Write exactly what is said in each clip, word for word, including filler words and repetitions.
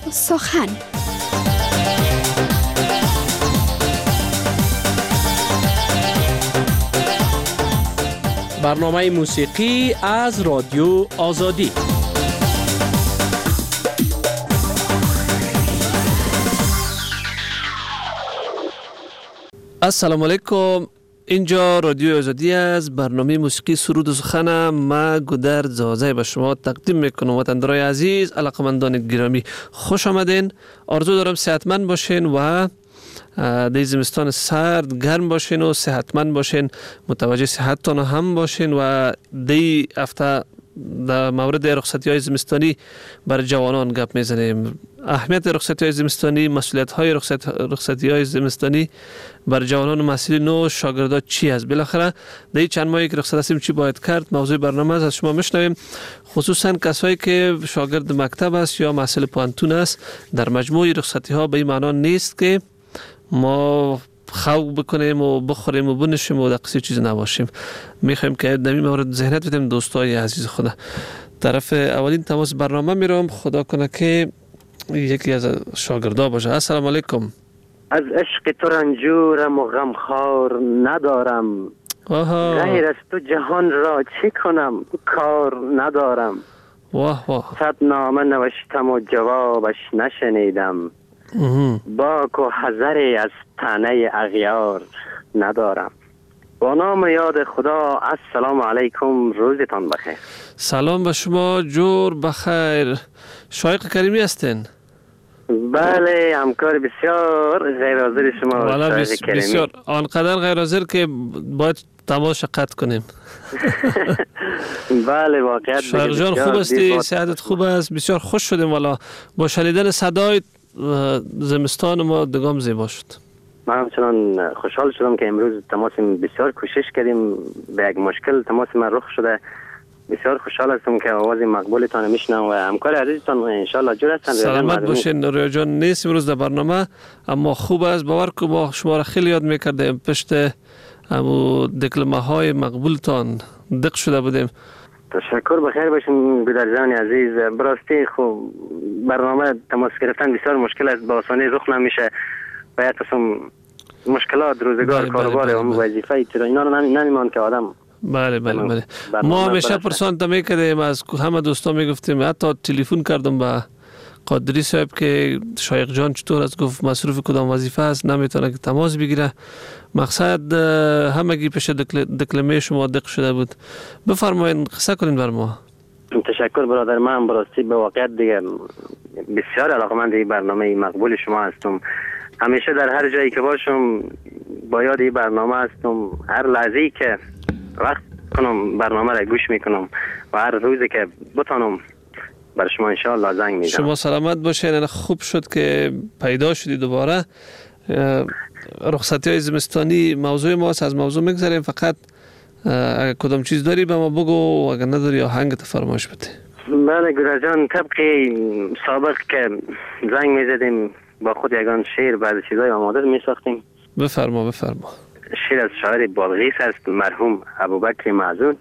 سخن. برنامه موسیقی از رادیو آزادی. السلام علیکم. اینجا رادیو آزادی از برنامه موسیقی سرود و سخن. ما گودرد زازه به شما تقدیم میکنم. وطندارای عزیز، علاقمندان گرامی، خوش آمدین. آرزو دارم صحتمند باشین و در زمستان سرد گرم باشین و صحتمند باشین، متوجه صحتتان هم باشین. و دی هفته در مورد رخصتی های زمستانی بر جوانان گپ میزنیم. اهمیت رخصتی های زمستانی، مسئولیت های رخصت رخصتی های زمستانی بر جوانان و محصلین و شاگردان چی است؟ بالاخره در چند ماهی که رخصت هستیم چی باید کرد؟ موضوع برنامه از شما میشنویم، خصوصا کسایی که شاگرد مکتب است یا محصل پانتون است. در مجموع رخصتی ها به این معنا نیست که ما خواب بکنیم و بخوریم و بنشیم و دقیقی چیز نباشیم. میخوایم که در این مورد ذهنیت بدیم دوستای عزیز خدا. طرف اولین تماس برنامه میرم، خدا کنه که یکی از شاگردا باشه. السلام علیکم. از عشق تو رنجورم و غمخوار ندارم، آها. غیر از تو جهان را چه کنم، کار ندارم. واه واه. صد نامه نوشتم و جوابش نشنیدم، باک و حذری از طعنه اغیار ندارم. با نام یاد خدا، السلام علیکم، روزتان بخیر. سلام به شما، جور بخیر. شایق کریمی هستین؟ بله، همکار بسیار غیر حاضر شما. والا بس بسیار آنقدر غیر حاضر که باید تماس قطع کنیم. بله واقعا. شایق جان خوب هستی؟ صحتت خوب است؟ بسیار خوش شدیم والا با شنیدن صدای زمستان ما دگام زیبا شد. من همچنان خوشحال شدم که امروز تماس بسیار کوشش کردیم، به یک مشکل تماس من رخ شده. بسیار خوشحال هستم که آواز مقبولتان میشنم و همکار عزیزتان انشالله جور هستن. سلامت باشین. رویا جان نیست امروز در برنامه، اما خوب است. باور کن ما شما را خیلی یاد میکردیم، پشت همو دکلمه های مقبولتان دق شده بودیم. تشکر، بخیر باشین گودرد جان عزیز. براستی خوب برنامه تماس گرفتن بسیار مشکل است، با آسانی رخ نمیشه. باید قسم مشکلات روزگار کاروبار و وظیفه اینا اینا رو نمیمان که آدم. بله بله بله. ما همیشه پرسانت میکردیم، از همه دوستا میگفتیم، حتی تلفن کردم به قادری صاحب که شایق جان چطور است، گفت مصروف کدام وظیفه است نمیتونه که تماس بگیره. مقصد همگی پیش دکلمه شما دق شده بود. بفرمایید قصه کنین بر ما. تشکر برادر. من براستی به واقعیت دیگه بسیار علاقمند این برنامه مقبول شما هستم. همیشه در هر جایی که باشم با یاد این برنامه هستم. هر لحظه‌ای که وقت کنم برنامه را گوش میکنم و هر روزی که بتانم بر شما انشاءالله زنگ میدم. شما سلامت باشین. خوب شد که پیدا شدی دوباره. رخصتی های زمستانی موضوع ماست، از موضوع میگذاریم. فقط اگر کدام چیز داری به ما بگو، اگر نداری آهنگت فرمایش بده. بله گودرد جان، طبق سابق که زنگ میزدیم با خود یگان شعر بعضی چیزای آماده میساختیم. بفرما بفرما. شعر از شاعر بلغیس است، مرحوم ابوبکر معزون.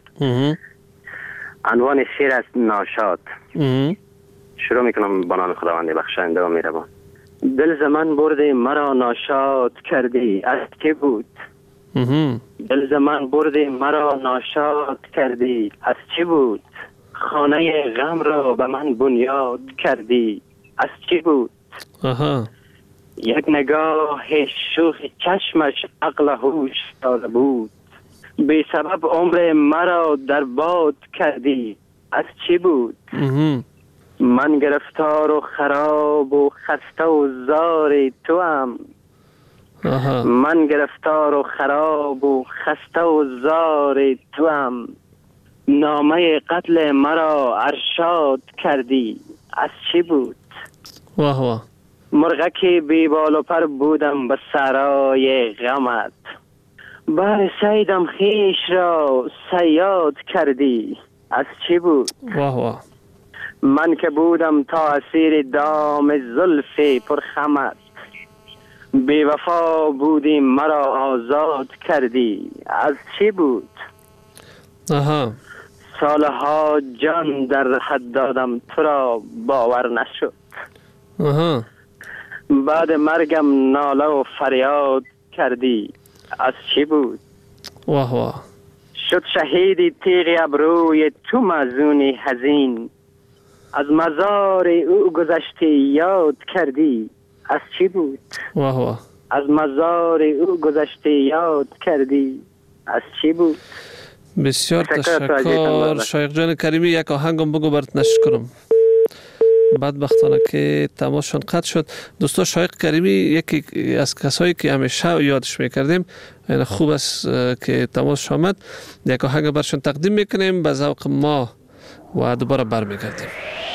عنوان شعر است ناشاد. شروع میکنم با نام خداوند بخشنده و مهربان. دل ز من بردی مرا ناشاد کردی، از کی بود؟ دل ز من بردی مرا ناشاد کردی، از چی بود؟ خانه غم را به من بنیاد کردی، از چی بود؟ آها. یک نگاه شوخ چشمش عقل هوش داده بود، بی سبب عمر مرا در باد کردی، از چی بود؟ من گرفتار و خراب و خسته و زار تو هم. من گرفتار و خراب و خسته و زار تو هم، نامه قتل مرا ارشاد کردی، از چی بود؟ واه واه. مرغکی بی بال و پر بودم به سرای غمت، بر سیدم خیش را صیاد کردی، از چی بود؟ واه واه. من که بودم تا اسیر دام زلف پرخمت، بی وفا بودی مرا آزاد کردی، از چی بود؟ آها. سالها جان در حد دادم تو را باور نشد، آها. بعد مرگم ناله و فریاد کردی، از چی بود؟ واه واه. شد شهیدی تیغ ابروی تو مزونی حزین، از مزار او گذشتی یاد کردی، از چی بود؟ واه واه. از مزار او گذشتی یاد کردی، از چی بود؟ بسیار تشکر شایق جان کریمی. یک آهنگم بگو برات نشر کنم. بدبختانه که تماسشون قطع شد. دوستا شایق کریمی یکی از کسایی که همیشه یادش میکردیم، یعنی خوب است که تماسش آمد. یک آهنگ برشون تقدیم میکنیم به ذوق ما و دوباره برمیگردیم.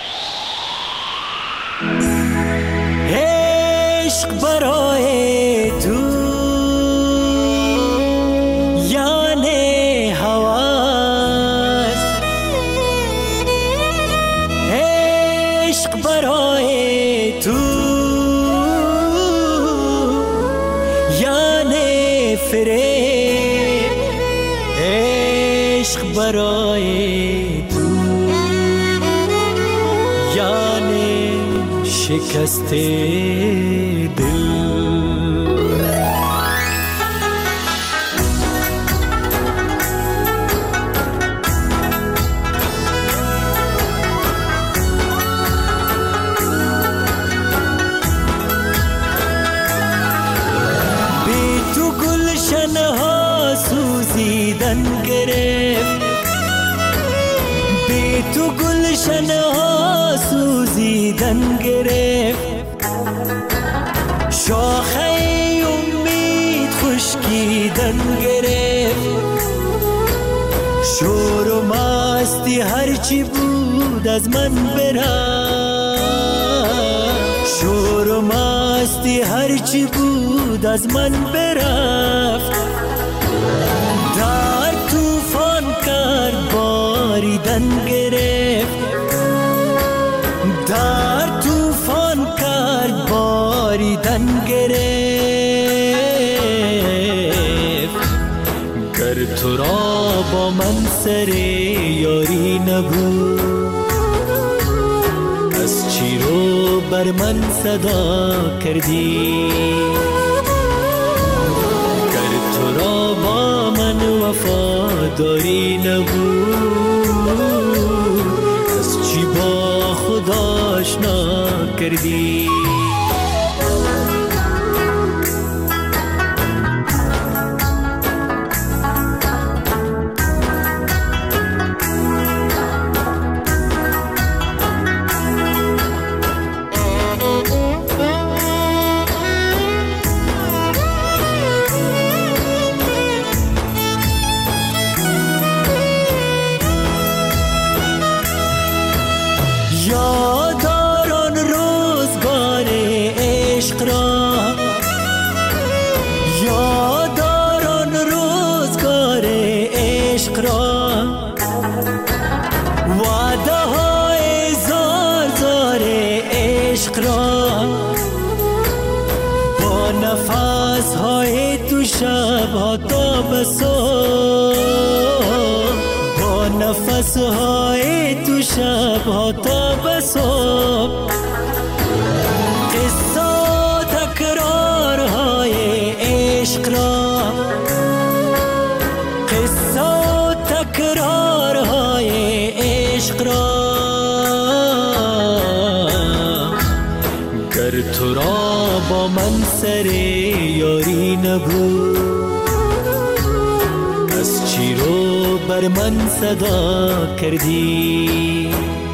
عشق برای تو یعنی هواست، عشق برای تو یعنی فریب، عشق برای تو یعنی شکست دل. بی تو گلشن ها سوزیدن گرفت، بی تو گلشن ها سوزیدن گرفت، شاخه امید خشکیدن گرفت، شور و مستی هرچی بود از من برفت، شور و مستی هرچی بود از من برفت، در طوفان کرد باریدن گرفت، در طوفان کرد باریدن گرفت. گر تو را با من سر یاری نبود، از چی رو بر من صدا کردی؟ گر تو را با من وفاداری نبود، از چی با خدا آشنا کردی؟ یادار آن روزگار عشق را، یادار آن روزگار عشق را، وعده های زار زار عشق را، با نفس های تو شب ها تا به صبح، با نفس های تو شب ها تا به صبح، قصه تکرار های عشق را، قصه تکرار های عشق را. گر تو را با من سر یاری نبود، از چی رو بر من صدا کردی؟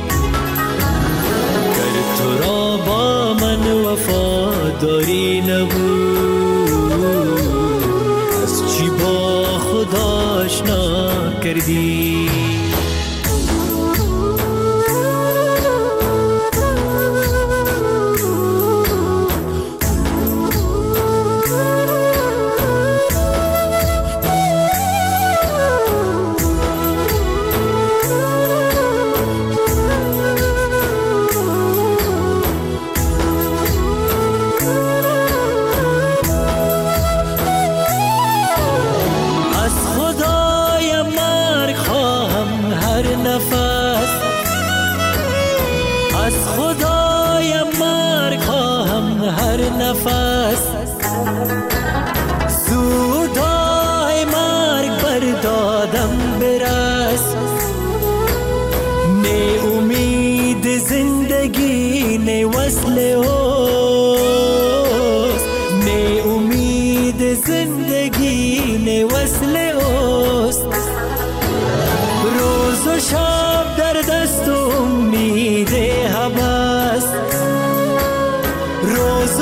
گر تو را با من وفاداری نبود، از چی با خدا آشنا کردی؟ از خدای مرگ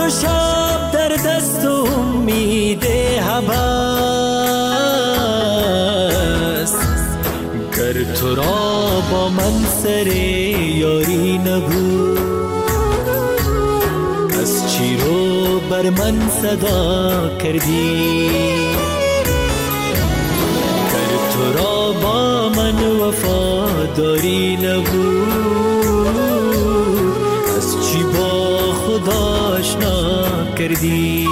و شب در دست امید هوس. گر تو را با من سر یاری نبود، از چی رو بر من صدا کردی؟ گر تو را با من وفاداری نبود، از چی با خدا آشنا کردی؟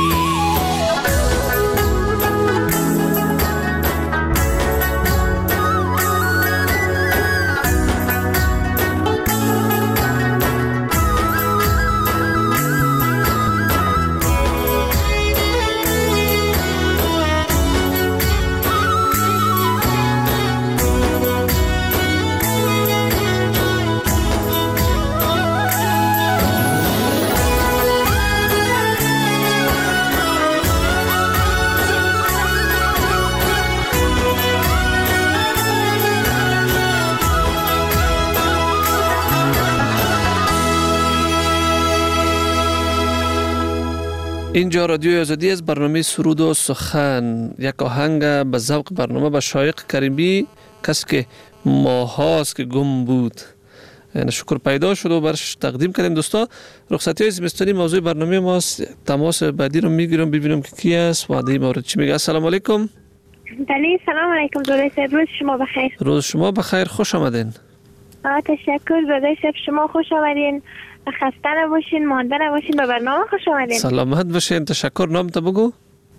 اینجا رادیو آزادی از برنامه سرود و سخن، یک آهنگ به ذوق برنامه به شایق کریمی، کسی که ماهاست که گم بود، یعنی شکر پیدا شد و برش تقدیم کردیم. دوستا رخصتی های زمستانی موضوع برنامه ماست. تماس بعدی رو میگیرم ببینم که کی است و در این مورد چی میگه. السلام علیکم. بله سلام علیکم زوده صاحب، روز شما بخیر. روز شما بخیر، خوش آمدین. تشکر زوده صاحب، شما خوش آمدین، خسته نباشین، مانده نباشین، به برنامه خوش آمدین. سلامت باشین. تشکر. نام تا بگو.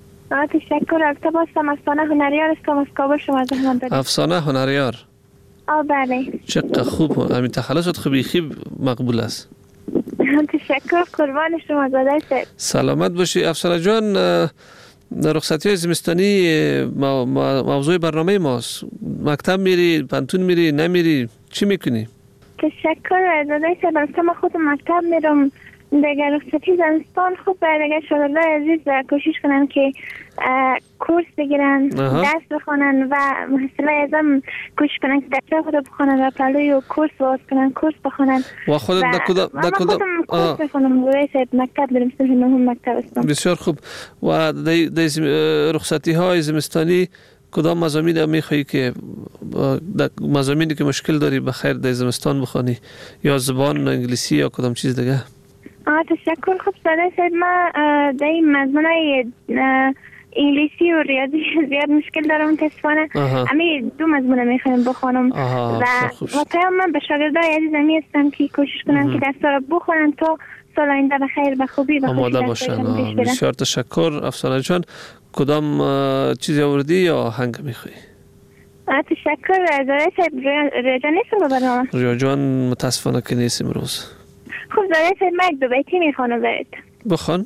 تشکر. البته بازم افسانه هنریار استم از کابل شما زحمت دارید. افسانه هنریار. آه بله. چقدر خوب، همین تخلصت خوبی خیب مقبول است. تشکر، قربان شما زوده صاحب. سلامت باشی. افسانه جان، رخصتی های زمستانی موضوع برنامه ماست. مکتب میری، پانتون میری، نمیری، چی میکنی؟ تشکر زوده صاحب. البته من خود مکتب میرم دیگه. رخصتی زمستان خوب دیگه شاگردای عزیز کوشش کنن که کورس بگیرن، درس بخونن و محصله ازم کوشش کنن که درس خود بخونن و پلوی و کورس باز کنن، کورس بخونن. و خودت در کدام در کدام کورس بخونم؟ رئیس مکتب برم، صرف نهم مکتب هستم. بسیار خوب. و در رخصتی های زمستانی کدام مضامین میخوایی که مضامینی که مشکل داری بخیر در زمستان بخونی، یا زبان انگلیسی یا کدام چیز دیگه؟ آه تشکر. خب ساده صاحب، ما در این مضمونای انگلیسی و ریاضی زیاد مشکل دارم متاسفانه. همین دو مضمون میخوایم بخونم و واقعا من به شاگردای عزیزم هستم که کوشش کنم که درس‌ها رو بخونن تا سال آینده بخیر به خوبی آماده باشن. بسیار تشکر. افسانه جان، کدام چیزی آوردی یا آهنگ میخوایی؟ تشکر. زاره صاحب، ریا جان نیستم به برنامه؟ ریا جان متاسفانه که نیست امروز. خب زاره صاحب، من دو بیتی میخوانم برات. بخوان.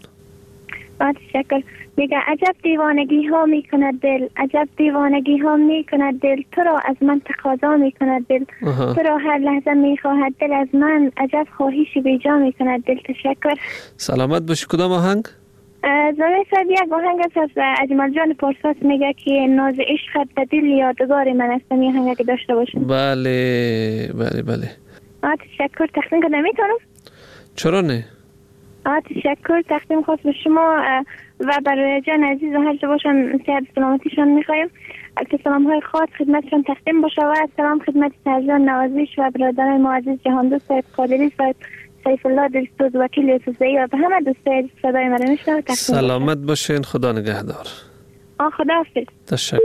تشکر. میگه عجب دیوانگی ها میکند دل، عجب دیوانگی ها میکند دل، تو را از من تقاضا میکند دل، تو را هر لحظه میخواهد دل از من، عجب خواهشی بیجا میکند دل. تشکر. سلامت باشی. کدام آهنگ؟ زاره صاحب، یک آهنگ است از اجمل جان پارساس، میگه که ناز عشقت به دل یادگار من است. این آهنگ که داشته باشین. بله بله بله. تشکر. تقدیم کنم میتونم؟ چرا نه؟ تشکر. تقدیم خاص به شما و برای جان عزیز و هر جا باشن صحت سلامتیشان میخوایم. البته سلام های خاص خدمتشان تقدیم باشه و سلام خدمت سرجان نوازیش و برادران ما عزیز جهاندوست صاحب قادری صاحب سیف الله دلسوز وکیل یوسفزئی و به همه دوستای صدای مرا میشنوه. سلامت باشین. خدا نگهدار. آه خدا حافظ. تشکر.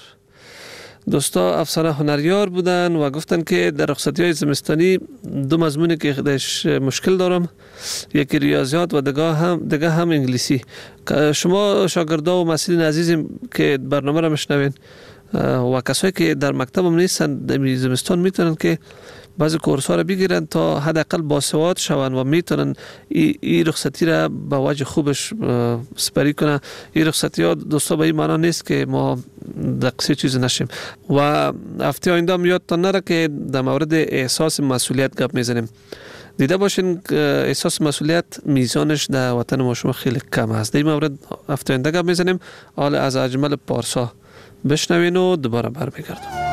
دوستا افسانه هنریار بودن و گفتن که در رخصتی های زمستانی دو مضمونی که خودش مشکل دارم، یکی ریاضیات و دیگه هم دیگه هم انگلیسی. شما شاگردا و مسئولین عزیزیم که برنامه را میشنوین و کسایی که در مکتب هم نیستن در زمستان میتونن که بعضی کورس ها را بگیرن تا حداقل باسواد شون و میتونن این ای رخصتی را به وجه خوبش سپری کنن. این رخصتی ها دوستا به این معنا نیست که ما دقیقی چیز نشیم. و هفته آینده هم یادتان نره که در مورد احساس مسئولیت گپ میزنیم. دیده باشین احساس مسئولیت میزانش در وطن ما شما خیلی کم است. در این مورد هفته آینده گپ میزنیم. حالا از اجمل پارسا بشنوین و دوباره برمیگردم.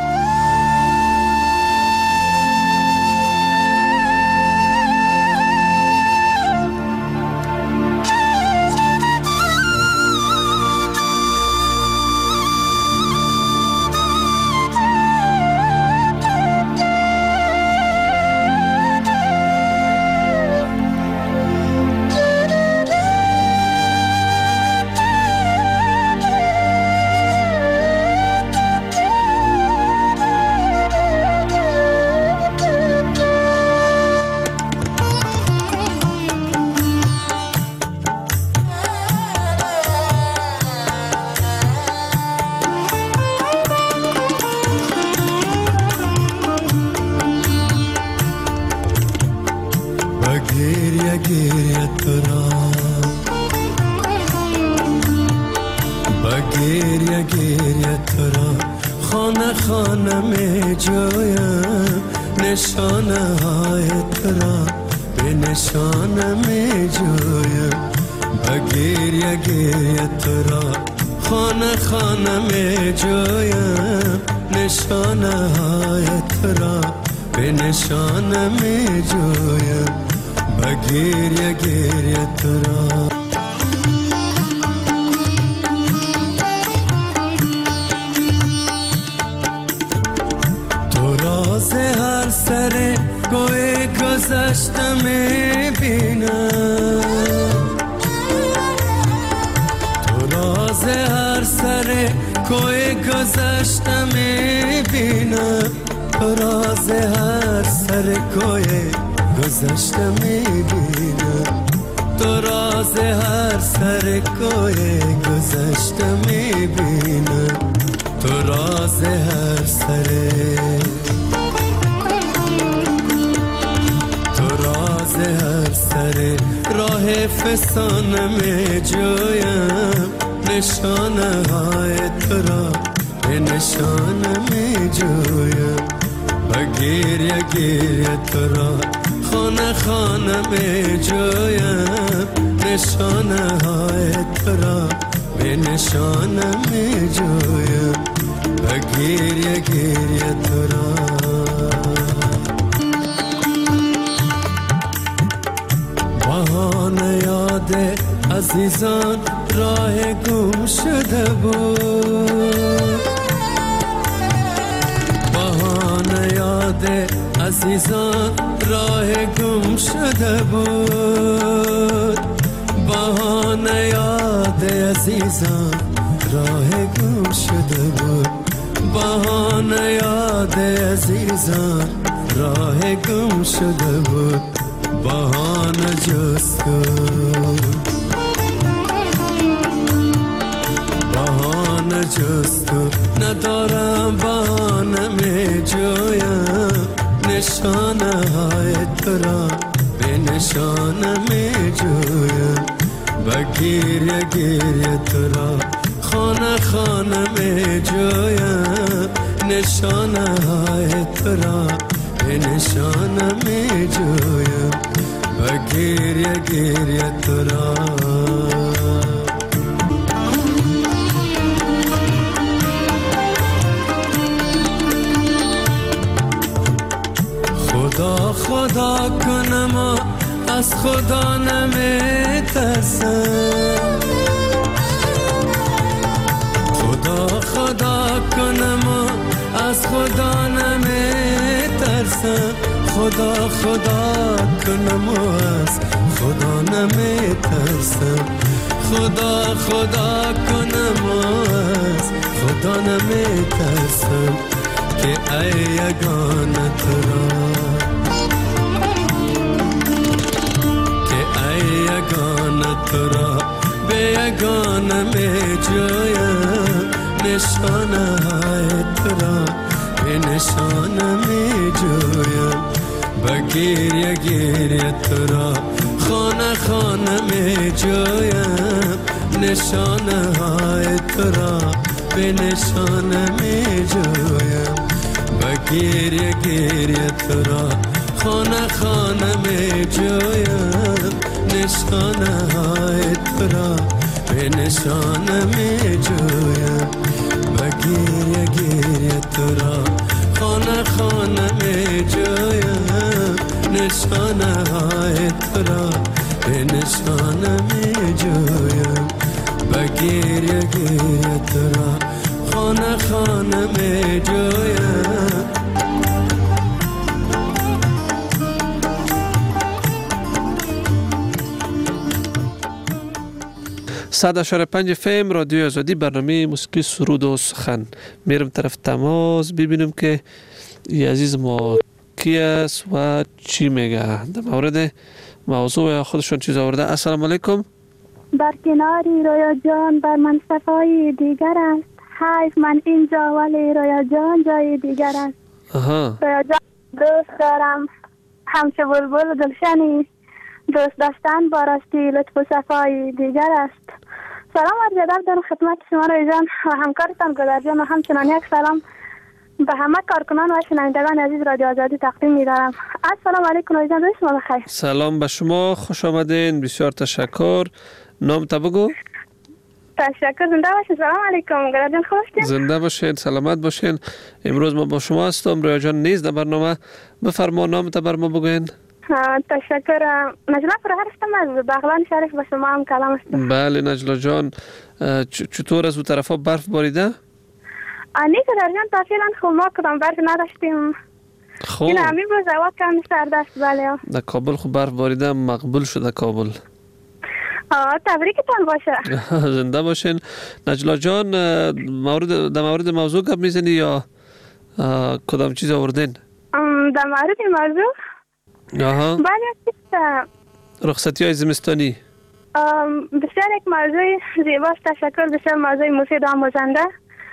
را با گریه گریه تو را خانه خانه می جویم نشانه های تو را به نشانه می جویم با گریه گریه تو را خانه خانه می جویم نشانه های تو را به نشانه می جویم با گریه گریه تو را تو راز هر سر کوی گذشته می بینم تو راز هر سر کوی گذشته می بینم تو راز هر سر کوی گذشته می بینم تو راز هر سر کوی گذشته می بینم تو راز هر سر تو راز هر سر راه فسانه می جویم نشانه های تو را به نشانه می جویم و گریه گریه تو را خانه خانه می جویم نشانه های تو را به نشانه می جویم و گریه گریه تو را بهانه یاد عزیزان راه گم شده بود بهانه یاد عزیزان راه گم شده بود بهانه یاد عزیزان راه گم شده بود بهانه یاد عزیزان راه گم شده بود بهانه جستو بهانه جستو ندارم بهانه می جویم نشانه های تو را به نشانه می جویم و گریه گریه تو را خانه خانه می جویم نشانه های تو را به نشانه می جویم و گریه گریه تو را خدا خدا کنم از خدا نمی ترسم خدا خدا کنم از خدا نمی ترسم خدا خدا کنم از خدا نمی ترسم خدا خدا کنم از خدا نمی ترسم که ای یگانه تو را که ای یگانه تو را به یگانه می جویم نشانه های تو را به نشانه می جویم با گریه گریه تو را خانه خانه می جویم نشانه های تو را به نشانه می جویم با گریه گریه تو را خانه خانه می جویم نشانه های تو را به نشانه می جویم با گریه گریه تو را خانه خانه می جویم نشانه های تو را به نشانه می جویم با گریه گریه تو را خانه خانه می جویم صد اشاره پنج فم رادیو آزادی برنامه موسیقی سرود و سخن. میرم طرف تماس ببینم که این عزیز ما کی است و چی میگه در مورد موضوع خودشون چیز آورده. السلام علیکم. بر کناری رویا جان بر من صفای دیگر است. حیف من اینجا ولی رویا جان جای دیگر است. آها. رویا جان دوست دارم، همچه بلبل گلشنی دوست داشتن با راستی لطف و صفای دیگر است. سلام عرض ادب دارم خدمت شما رای جان و همکارتان گلر جان و همچنان یک سلام به همه کارکنان و شنوندگان عزیز رادیو آزادی تقدیم می‌دارم. السلام علیکم رای جان، روز شما بخیر. سلام به شما، خوش آمدین، بسیار تشکر. نام تا بگو. تشکر، زنده باشین. سلام علیکم گلر جان، خوب هستین؟ زنده باشین، سلامت باشین. امروز ما با شما هستم، ریا جان نیست در برنامه. بفرما نام تا بر ما بگوین. تشکر. نجلا فرهر هستم از بغلان شریف، با شما هم کلام هستم. بله نجلا جان، چطور از اون طرفا برف باریده؟ نیست در جان، تا فعلا خب ما کدام برف نداشتیم. خب این همین روز هوا کم سرد است. بله در کابل خب برف باریده، مقبول شده کابل. تبریکتان باشه. زنده باشین. نجلا جان، مورد در مورد موضوع گپ میزنی یا کدام چیز آوردین؟ در مورد موضوع؟ آها. بله. رخصتی های زمستانی. بسیار یک موضوع زیباست. تشکر. بسیار موضوع مفید و آموزنده.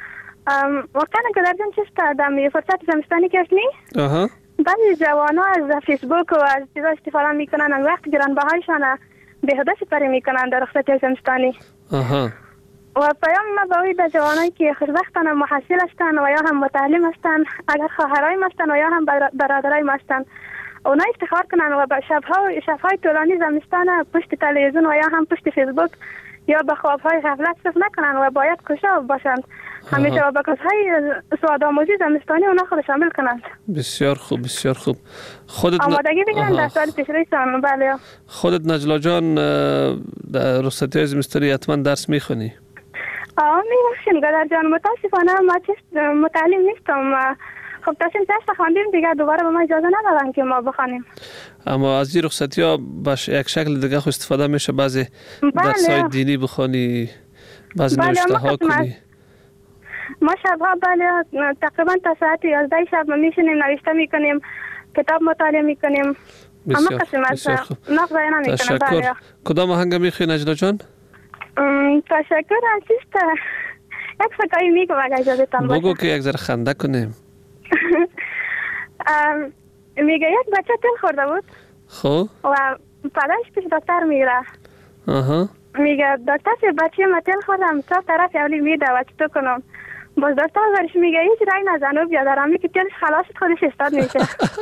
واقعا گلر جان چیست در فرصت زمستانی که نی؟ آها. بعضی جوان ها از فیسبوک و از چیزا استفاده میکنن و وقت گرانبهایشان بیهوده سپری میکنن در رخصتی زمستانی. آها. و پیام ما باید به جوانایی که خوشبختانه محصل هستند و یا هم متعلم هستند، اگر خواهرای هستند و یا هم برادرای هستند، اونا افتخار کنن و به شبها شبهای طولانی زمستان پشت تلویزیون و یا هم پشت فیسبوک یا به خوابهای غفلت صرف نکنن و باید کوشا باشند. همیشه با کارهای سوادآموزی زمستانی اونا خود شامل کنند. بسیار خوب، بسیار خوب. خودت آمادگی بگیرن در سال پیشرویشان. بله. خودت نجلا جان در رخصتی زمستانی حتما درس میخونی؟ آه میبخشین گلر جان، متاسفانه ما متعلم نیستم. خب تاشیم تست خواندیم دیگه، دوباره به ما اجازه ندادن که ما بخوانیم. اما از این رخصتی ها باش یک شکل دیگه خو استفاده میشه، بعضی درسای دینی بخوانی، بعضی بله. نوشته ها کنی. ما شبها بله تقریبا تا ساعت یازده شب میشینیم نوشته میکنیم، کتاب مطالعه میکنیم. اما قسم از نقض نمیکنیم. تشکر. کدام آهنگ میخوای نجلا جان؟ تشکر. عزیز یک فکایی میگم اگر اجازهتان باشه. بگو که یک ذره خنده کنیم. میگه یک بچه تل خورده بود. خب و پدرش پیش دکتر میره. آها. میگه دکتر چه بچه ما تل خوردم، تا طرف اولی میده و چطور کنم؟ باز دکتر ازش میگه هیچ رای نزن و بیا در همی که تلش خلاص خودش استاد میشه.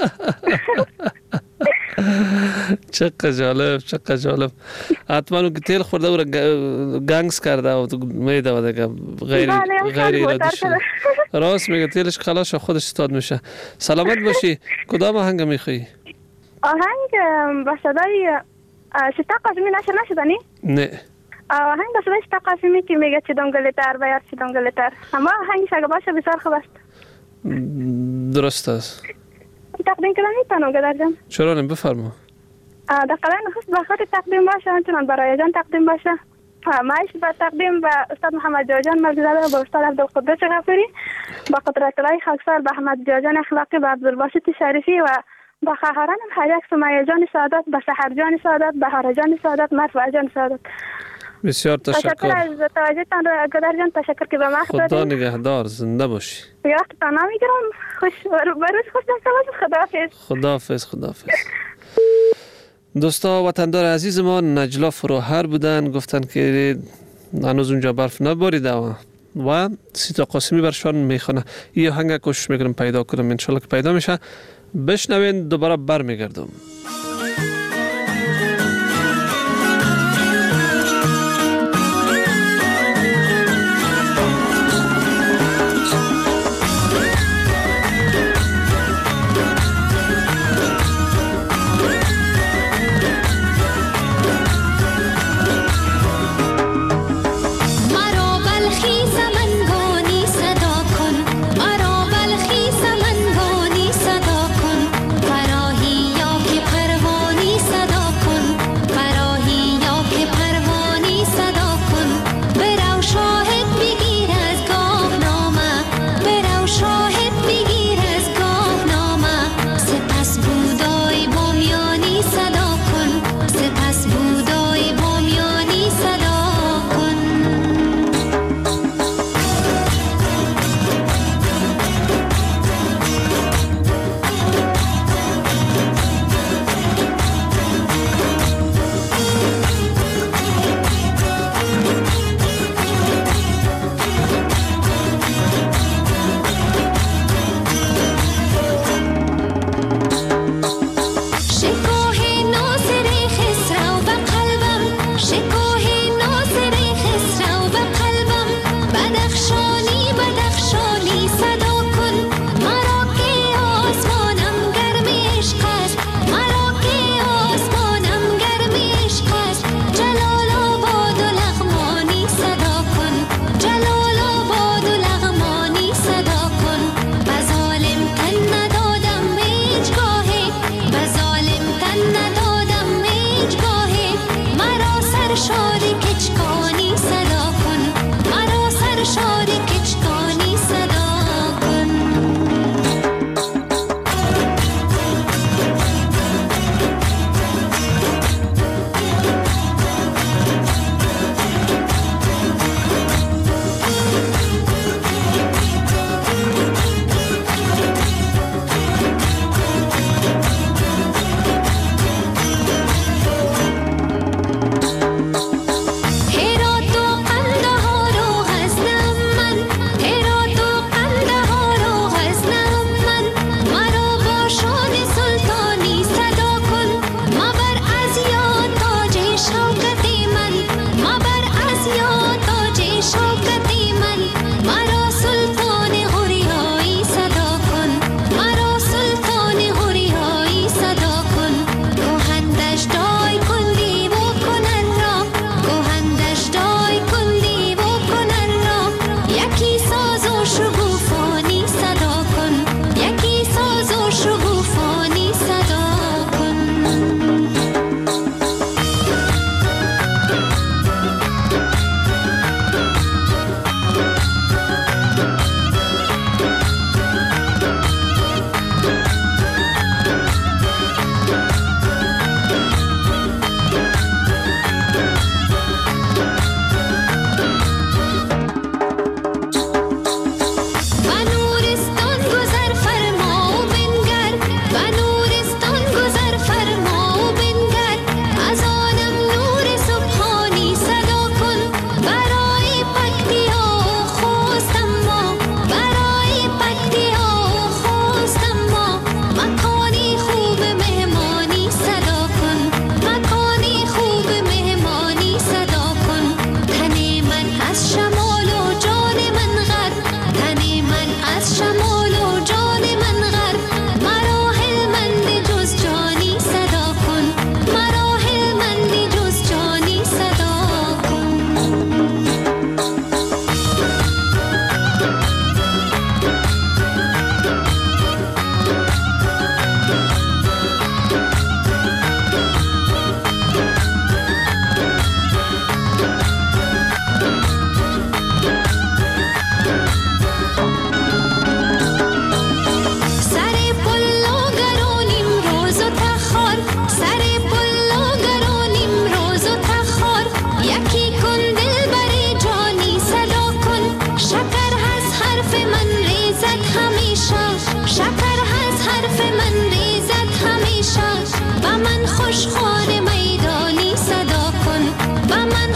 چقدر جالب، چقدر جالب. حتما اون که تیل خورده و گنگس کرده و میده و دیگه غیر غیر ارادی شده. راست میگه، تیلش خلاص خودش استاد میشه. سلامت باشی. کدام آهنگ میخوایی؟ آهنگ با صدای شتا قاسمی نشر نشدنی؟ نه. آهنگ با صدای شتا قاسمی که میگه چی دنگلتر و یار چی دنگلتر. اما آهنگش اگه باشه بسیار خوب است. درست است. تقدیم کردن میتونم گلر جان؟ چرا نه، بفرما. در قلعه نخست به خاطر تقدیم باشه، همچنان برای جان تقدیم باشه. معیش به تقدیم به استاد محمد جاجان مرززاده، به استاد عبدالقدس غفوری، با قدرت الله خاکسار، به احمد جاجان اخلاقی، به عبدالباسط شریفی و با خواهرانم هریک سمیه جان سعادت، به سحر جان سعادت، بهار جان سعادت، مرفوع جان سعادت. بسیار تشکر. تشکر از توجهتان گلر جان. تشکر که به ما خدا دادید. نگهدار، زنده باشی. وقتتان نمیگیرم. خوش بروز خوش داشته. خداحافظ. خداحافظ. خداحافظ. دوستا وطندار عزیز ما، نجلا فروهر بودن، گفتن که هنوز اونجا برف نباریده و سیتا قاسمی برشان میخونه. این آهنگ کوشش میکنم پیدا کنم، انشالله که پیدا میشه. بشنوین، دوباره برمیگردم. فراهی یا که پرواز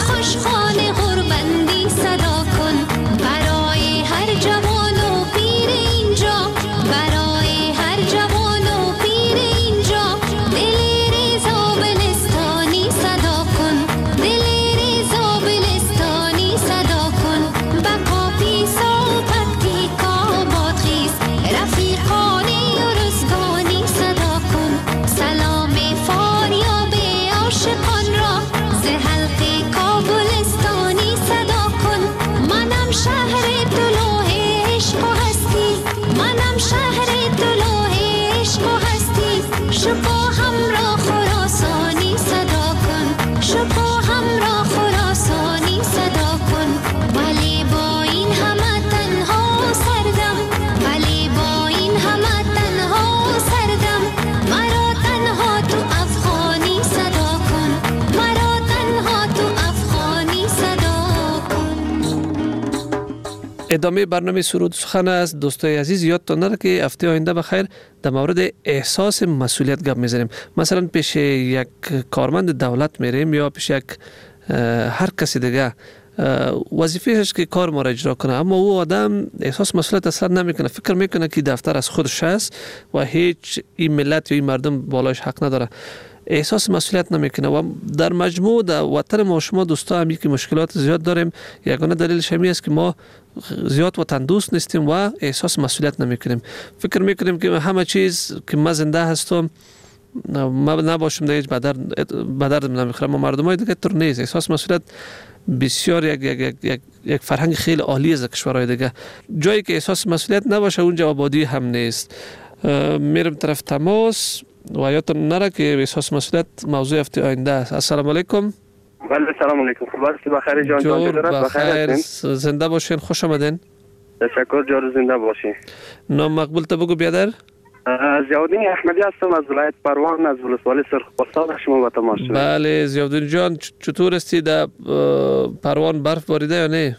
خوشخانه غربندی صدا کن برای هر جوان و پیر اینجا، برای هر جوان و پیر اینجا. دل رضا بلستانی صدا کن، دل رضا بلستانی صدا کن. بقا پیسا و پکتیکا بادخیز رفیقان یورستانی صدا کن. سلام فاریاب عاشقان را ز حلق کابلستانی صدا کن. منم شهر طلوع عشق و هستی، منم شهر طلوع عشق و هستی. شکوهم را خراسانی صدا کن، شکوهم را خراسانی صدا کن. ولی با این همه تنها سردم، ولی با این همه تنها سردم. مرا تنها تو افغانی صدا کن، مرا تنها تو افغانی صدا کن. ادامه برنامه سرود سخن است. دوستای عزیز یادتان نره که هفته آینده بخیر در مورد احساس مسئولیت گپ میزنیم. مثلا پیش یک کارمند دولت میریم یا پیش یک هر کسی دیگه، وظیفهش که کار ما را اجرا کنه، اما او آدم احساس مسئولیت اصلا نمیکنه، فکر میکنه که دفتر از خودش است و هیچ این ملت یا این مردم بالایش حق نداره، احساس مسئولیت نمیکنه. و در مجموع در وطن ما شما دوستا هم که مشکلات زیاد داریم، یگانه دلیلش همین است که ما زیاد وطن دوست نیستیم و احساس مسئولیت نمیکنیم. فکر میکنیم که همه چیز که من زنده هستم، ما نباشم دیگه به درد نمیخوره. ما مردمای دیگه طور نیست. احساس مسئولیت بسیار یک یک یک یک, یک فرهنگ خیلی عالی از کشورهای دیگه. جایی که احساس مسئولیت نباشه اونجا آبادی هم نیست. میرم طرف تماس و یادتون نره که احساس مسئولیت موضوع هفته آینده است. السلام علیکم. بله سلام علیکم. خوب بخیر جان جان بخیر زنده باشین، خوش آمدین. تشکر جان، زنده باشین. نام مقبول تا بگو بیادر. زیاودین احمدی هستم از ولایت پروان از ولسوالی سرخپرسان شما با تماس شدم. بله زیاودین جان، چطور هستی؟ در پروان برف باریده یا نه؟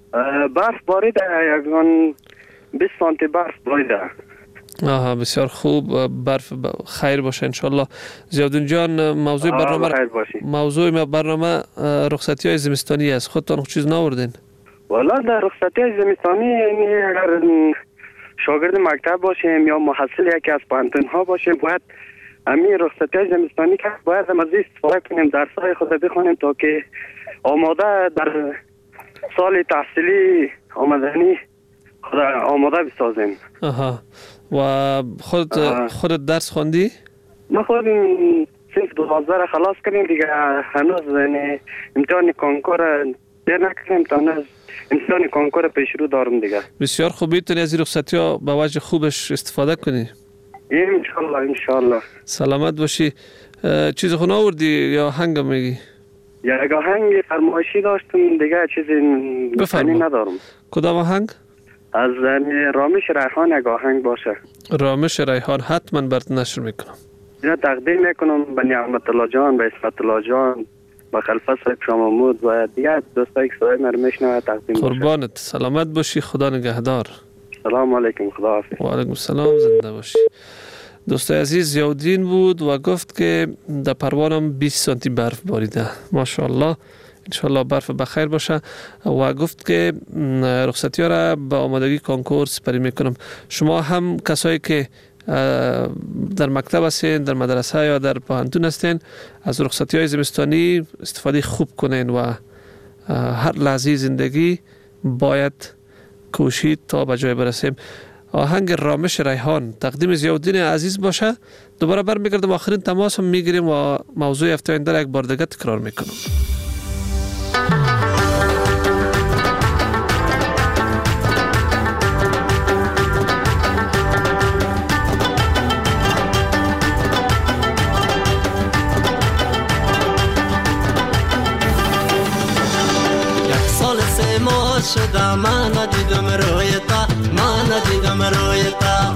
برف باریده، یکان بیست سانتی برف باریده. آها بسیار خوب، برف خیر باشه انشالله. زیاودین جان موضوع برنامه موضوع برنامه رخصتی های زمستانی است. خودتان چیز ناوردین؟ والا در رخصتی های زمستانی یعنی اگر شاگرد مکتب باشیم یا محصل یکی از پانتون ها باشیم، باید همین رخصتی های زمستانی که باید از این استفاده کنیم، درس‌های خود بخونیم تا که آماده در سال تحصیلی آمدنی خود آماده بسازیم. آها و خود خودت درس خوندی؟ ما خود صرف دوازده را خلاص کردیم دیگه، هنوز یعنی امتحان کنکور دیر نکردیم تا هنوز امتحان کنکور پیش رو دارم دیگه. بسیار خوب، میتونی از این رخصتی ها به وجه خوبش استفاده کنی. انشالله انشالله. سلامت باشی. چیز خونه آوردی یا هنگ میگی؟ یک آهنگ فرمایشی داشتم دیگه، چیزی گفتنی ندارم. کدام آهنگ؟ از رامش ریحان یک آهنگ باشه. رامش ریحان حتما برات نشر میکنم. اینا تقدیم میکنم به نعمت الله جان، به اسمت الله جان، به خلفه صاحب شاه محمود و دیگه دوستایی که صدای من رو میشنوه تقدیم باشه. قربانت، سلامت باشی، خدا نگهدار. سلام علیکم، خدا حافظ. و علیکم السلام، زنده باشی. دوست عزیز زیاودین بود و گفت که در پروانم بیست سانتی برف باریده. ماشاءالله، انشالله برف بخیر باشه. و گفت که رخصتی ها را به آمادگی کنکور سپری میکنم. شما هم کسایی که در مکتب هستین، در مدرسه یا در پوهنتون هستین، از رخصتی های زمستانی استفاده خوب کنین و هر لحظه زندگی باید کوشید تا به جای برسیم. آهنگ رامش ریحان تقدیم زیاودین عزیز باشه. دوباره برمیگردم، آخرین تماس هم میگیریم و موضوع هفته آینده یک بار دیگه تکرار میکنم. شده من ندیدم رویتا، من ندیدم رویتا،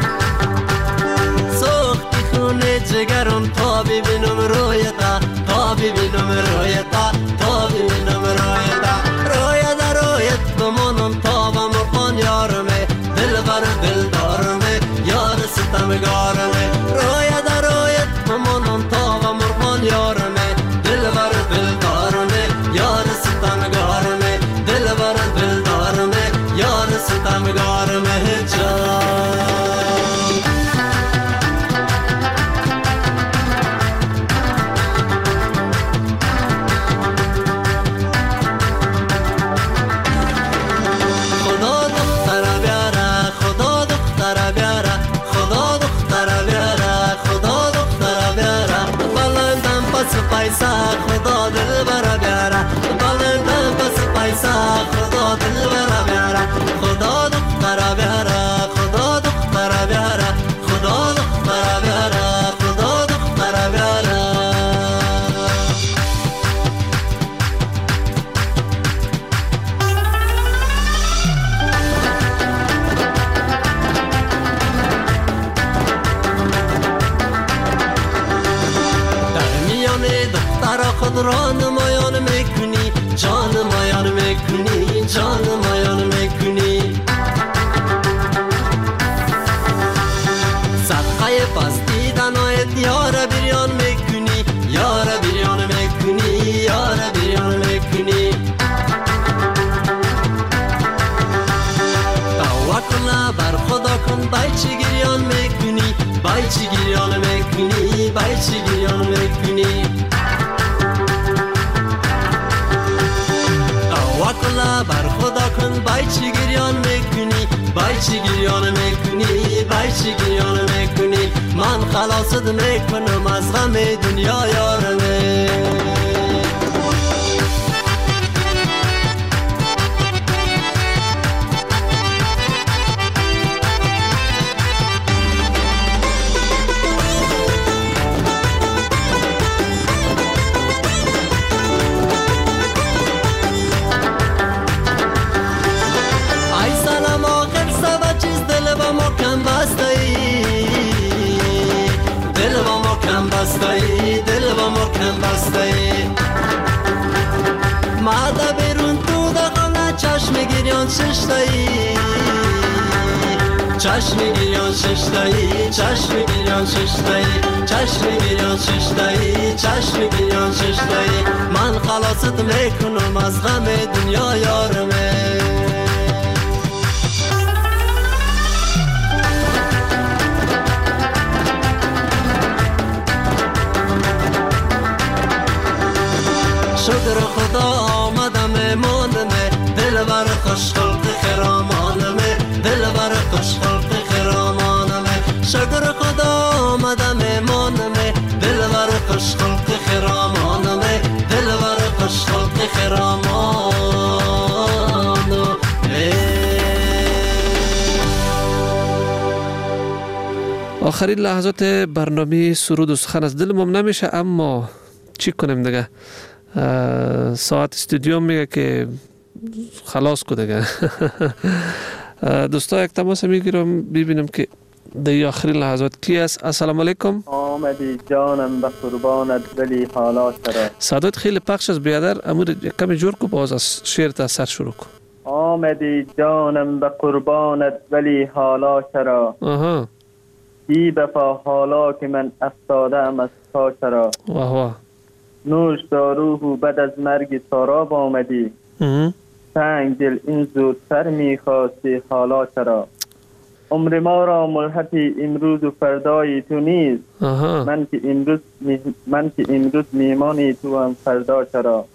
سوختی خونه جگرم تا ببینم رویتا، تا ببینم رویتا، تا ببینم رویتا. رویتا رویت بمانم تا و مرقان یارمه، دل بر دل دارمه، یار ستمگارمه. رویتا رویت بمانم تا و مرقان یارمه، دل بر دل دارمه، یار چی گریان میکنی بای چی گریان میکنی بای چی گریان میکنی من خلاصت میکنم از غم دنیا یارمه دل و مکم بسته مادا بیرون تو دقمه چشم گریان ششته چشم گریان ششته چشم گریان ششته چشم گریان ششته چشم گریان ششته من خلاصت میکنم از غم دنیا یارمه شکر خدا آمدم ماندمه دل بر خوش خلق خرامانمه دل بر خوش خلق خرامانمه شکر خدا آمدم ماندمه دل بر خوش خلق خرامانمه دل بر خوش خلق خرامانمه آخرین لحظات برنامه سرود و سخن از دلم نمیشه اما چی کنیم دیگه ساعت استودیو میگه که خلاص کو دیگه دوستا یک تماس میگیرم ببینم که در آخرین لحظات کی است. السلام علیکم. آمدی جانم به قربانت ولی حالات چرا. صدات خیلی پخش است بیادر امور کمی جور کو باز از شعر تا سر شروع کن. آمدی جانم به قربانت ولی حالات چرا. آها بی بفا حالا که من افتادم از پا چرا. واه واه نوش داروح و بعد از مرگ ساراب آمدی تنگ دل این زودتر میخواستی حالا چرا. عمر ما را ملحقی امروز و فردای تو نیست من که امروز می... من که امروز میمانی تو هم فردا چرا.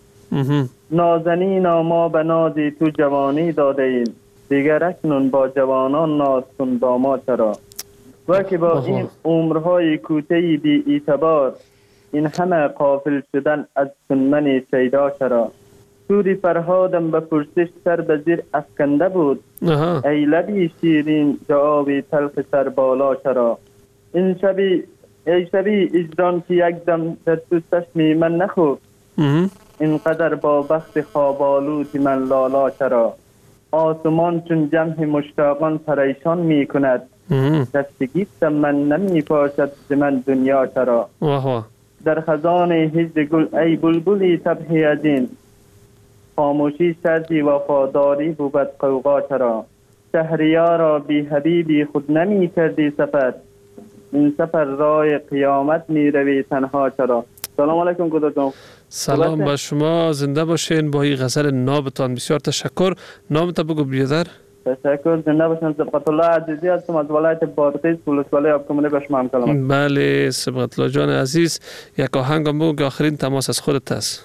نازنینا ما به نازی تو جوانی داده ایم دیگر اکنون با جوانان ناز کن با ما چرا. و که با این عمرهای کوتهی بی اعتبار این همه غافل شدن از سنن شیدا چرا. توری فرهادم به پرسش سر به زیر افکنده بود ای لبی شیرین جوابی تلخ سر بالا چرا. این شبی ای شبی اجران که یک دم در تو چشمی من نخوب اینقدر با بخت خوابالود من لالا چرا. آسمان چون جمع مشتاقان پریشان می کند دستگیستم من نمی پاشد ز من دنیا چرا. در خزان هجر گل ای بلبلی تبهی از این خاموشی سردی وفاداری بود قوقا چرا. شهریارا بی حبیبی خود نمی کردی سفر این سفر راه قیامت می روی تنها چرا. سلام علیکم گدرجان. سلام با شما زنده باشین با این غزل نابتان بسیار تشکر. نامت بگو بیادر. تشکر زنده باشین. سبقت الله عزیزی هستم از ولایت بادغیس ولسوالی آبکمونی به شما هم کلام. بله سبقت الله جان عزیز یک آهنگ بگو که آخرین تماس از خودت است.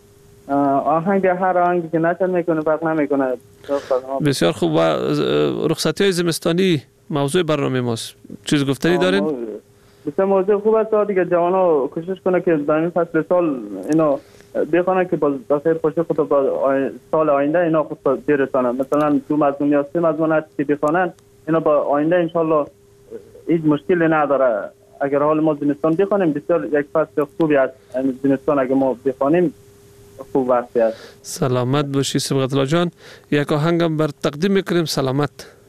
آهنگ هر آهنگی که نشد میکنه فرق نمیکنه. بسیار خوب. و رخصتی های زمستانی موضوع برنامه ماست چیز گفتنی دارین؟ بسیار موضوع خوب است دیگه جوانا کوشش کنه که در این فصل سال اینو بخونه که با خیر خوشی خود با سال آینده اینا خود برسانن. مثلا دو مضمون یا سه مضمون هست که بخونن اینا با آینده انشالله هیچ مشکلی نداره. اگر حال ما زمستان بخونیم بسیار یک فصل خوبی است. زمستان اگر ما بخونیم خوب وقتی است. سلامت باشی سبقت الله جان. یک آهنگم بر تقدیم میکنیم. سلامت.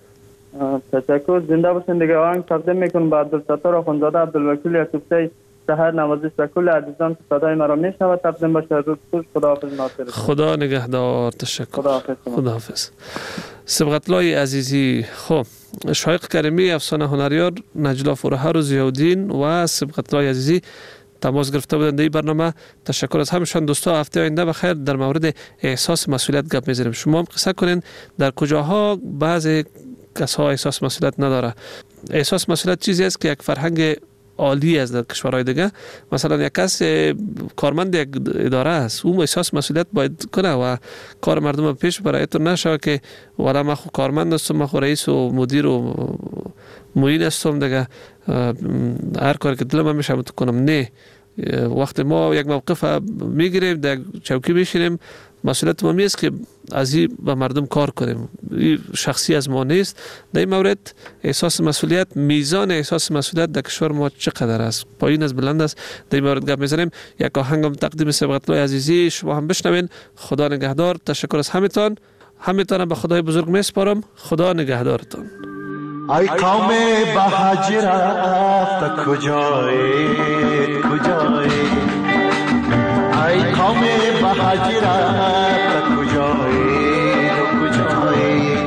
تشکر زنده باشین دیگه. آهنگ تقدیم میکنم به عبدالستار آخوندزاده عبدالوکیل یوسفزی سحر نوازش و کل عزیزان که صدای مرا میشنوند تقدیم باشه. روز خوش. خداحافظ ناصر. خدا نگهدار. تشکر. خداحافظ. خداحافظ. سبقت الله عزیزی. خب شایق کریمی افسانه هنریار نجلا فروهر و ضیاءالدین و سبقت الله عزیزی تماس گرفته بودند این برنامه. تشکر از همشان. دوستا هفته آینده بخیر در مورد احساس مسئولیت گپ میزنیم. شما هم قصه کنین در کجاها بعضی کسا احساس مسئولیت نداره. احساس مسئولیت چیزی است که یک فرهنگ عالی است در کشورهای دیگه. مثلا یک کس کارمند یک اداره است، او احساس مسئولیت باید کنه و کار مردم پیش بره. اینطور نشه که والا من خو کارمند هستم، من خو رئیس و مدیر و معین هستم دیگه هر کاری که دلم میشه کنم. نه، وقتی ما یک موقف میگیریم در چوکی بشینیم، مسئولیت ما است که از این به مردم کار کنیم. این شخصی از ما نیست. در این مورد احساس مسئولیت، میزان احساس مسئولیت در کشور ما چقدر است؟ پایین از بلند است. در این مورد گپ میزنیم. یک آهنگم تقدیم سبقت‌الله عزیزی شما هم بشنوین. خدا نگهدار. تشکر از همتان. همتان به خدای بزرگ میسپارم. خدا نگهدارتان. ای قوم به حج رفت کجایی کجایی، ای قوم به حج رفت کجایی کجایی،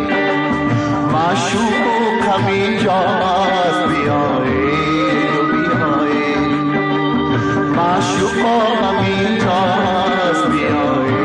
معشوق کمی جاست بیایی بیایی، معشوق کمی جاست بیایی.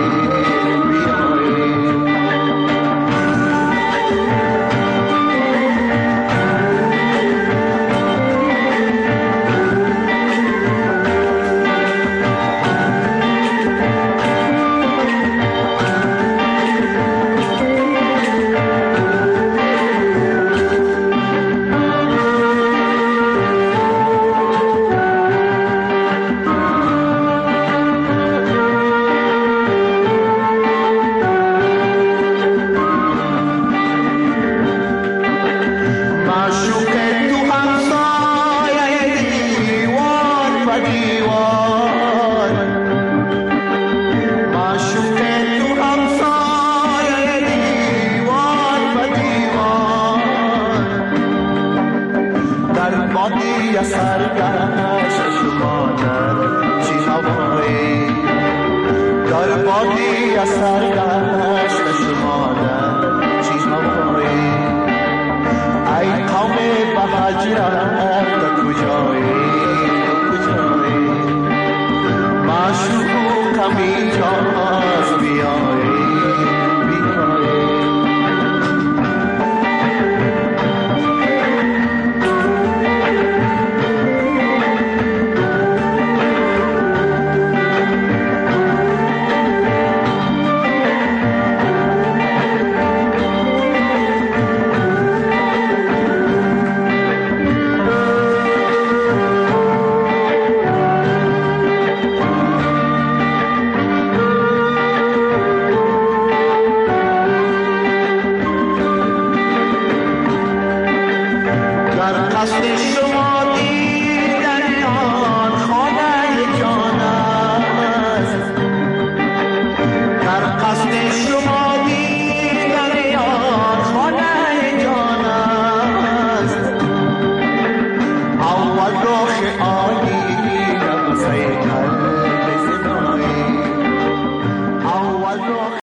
معشوق کمی جاست